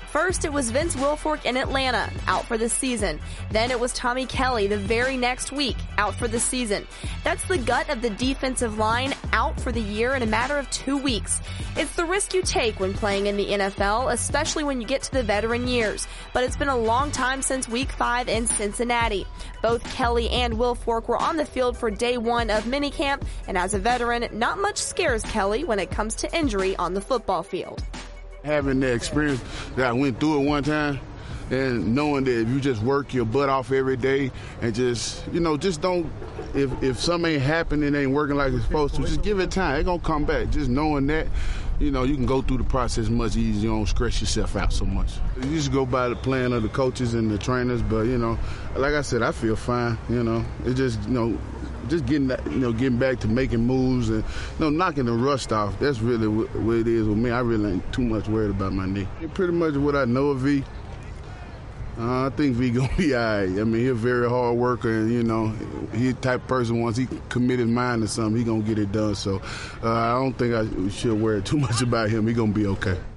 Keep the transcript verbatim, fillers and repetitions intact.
First, it was Vince Wilfork in Atlanta, out for the season. Then it was Tommy Kelly the very next week, out for the season. That's the gut of the defensive line, out for the year in a matter of two weeks. It's the risk you take when playing in the N F L, especially when you get to the veteran years. But it's been a long time since week five in Cincinnati. Both Kelly and Wilfork were on the field for day one of minicamp, and as a veteran, not much scares Kelly when it comes to injury on the football field. Having the experience that I went through it one time, and knowing that if you just work your butt off every day and just, you know, just don't, if, if something ain't happening, it ain't working like it's supposed to, just give it time. It's going to come back. Just knowing that, you know, you can go through the process much easier. You don't stress yourself out so much. You just go by the plan of the coaches and the trainers, but, you know, like I said, I feel fine, you know. It's just, you know, just getting that, you know, getting back to making moves and, you know, knocking the rust off. That's really what, what it is with me. I really ain't too much worried about my knee. Pretty much what I know of V. Uh, I think V gonna be all right. I mean, he's a very hard worker, and you know, he the type of person once he commit his mind to something, he gonna get it done. So uh, I don't think I should worry too much about him. He gonna be okay.